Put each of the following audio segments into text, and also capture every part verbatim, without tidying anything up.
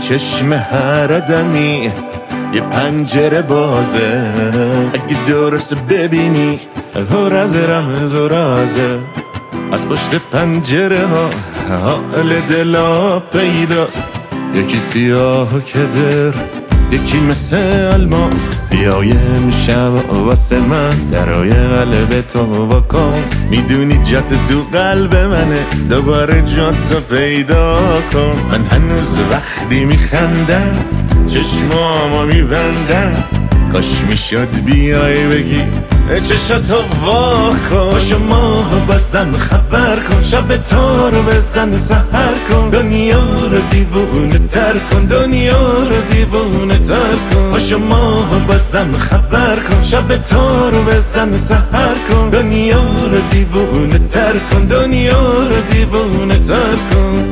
چشم هر آدمی یه پنجره بازه، اگه درست ببینی پر از رمز و رازه. از پشت پنجره ها حال دلا پیداست، یکی سیاه و کدر، یکی مثل الماس. بیایم شب واسه من درای قلب تو واکن، میدونی جات تو قلب منه، دوباره جاتو پیدا کن. من هنوز وقتی میخندم چشمامو میبندم، کاش میشد بیای بگی چشاتو واکن. پاشو ماهو بزن خبر کن، شب تو رو بزن سحر کن، دنیا رو دیوونه تر کن، دنیا رو دیوونه تر کن. پاشو ماهو بزن خبر کن، شب تو رو بزن سحر کن، دنیا رو دیوونه تر کن، دنیا رو دیوونه تر کن.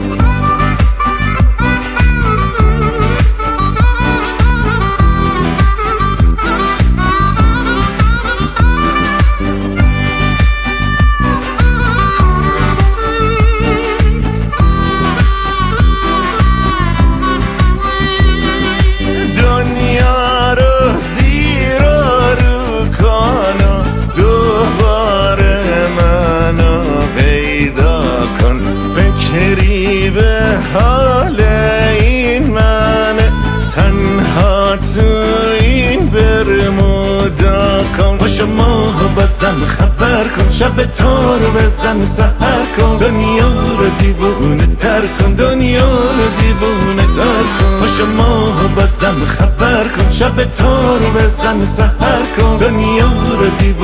به حال این من تنها تو این برمودا کن. پاشو ماهو بزن خبر کن، شب تو رو بزن سحر کن، دنیا رو دیوونه تر کن، دنیا رو دیوونه تر کن. پاشو ماهو بزن خبر کن، شب تو رو بزن سحر کن، دنیا رو دیوونه